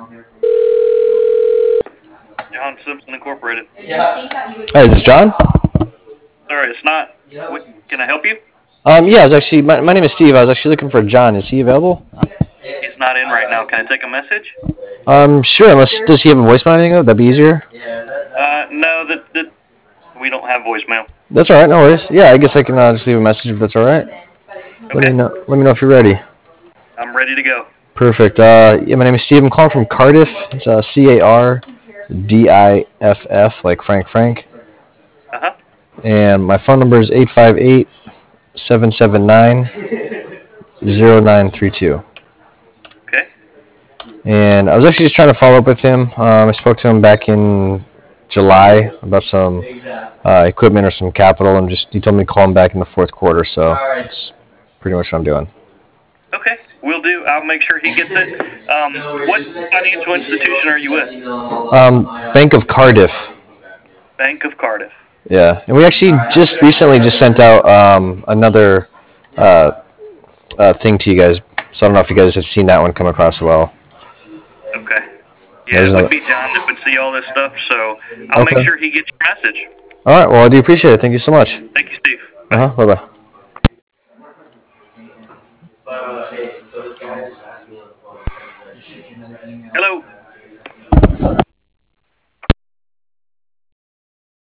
John Simpson Incorporated. Hey, is this John? Sorry, it's not. Can I help you? Yeah, I was actually, my name is Steve. I was actually looking for John. Is he available? He's not in right now. Can I take a message? Sure, unless, does he have a voicemail or anything? That'd be easier. No, that we don't have voicemail. That's all right, no worries. Yeah, I guess I can just leave a message if that's all right. Okay. Let me know if you're ready. I'm ready to go. Perfect. Yeah, my name is Steve. I'm calling from Cardiff. It's Cardiff, like Frank. Uh-huh. And my phone number is 858-779-0932. Okay. And I was actually just trying to follow up with him. I spoke to him back in July about some equipment or some capital, and he told me to call him back in the fourth quarter. So that's pretty much what I'm doing. Okay, will do. I'll make sure he gets it. What financial institution are you with? Bank of Cardiff. Bank of Cardiff. Yeah, and we actually just recently sent out another thing to you guys. So I don't know if you guys have seen that one come across well. Okay. Yeah, it would be John that would see all this stuff, so I'll make sure he gets your message. All right, well, I do appreciate it. Thank you so much. Thank you, Steve. Bye-bye. Hello.